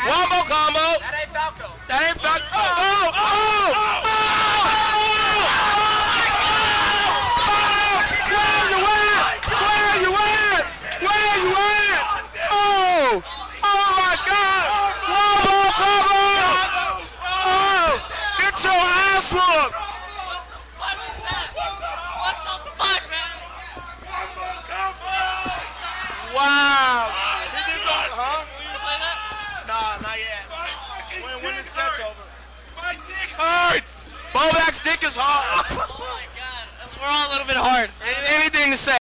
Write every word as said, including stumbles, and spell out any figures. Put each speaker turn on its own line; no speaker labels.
Wombo combo.
That ain't Falco.
That ain't Falco. Oh, oh, oh, oh, oh, Where you at? Where you at? Where you at? Oh, oh my God. Wombo combo. Oh, get your ass whooped.
What the fuck, man?
Wow.
He did not, huh?
You gonna play that?
Nah, not yet.
When, when the set's over.
My dick hurts.
Bobak's dick is hard.
Oh my god. We're all a little bit hard.
Anything to say.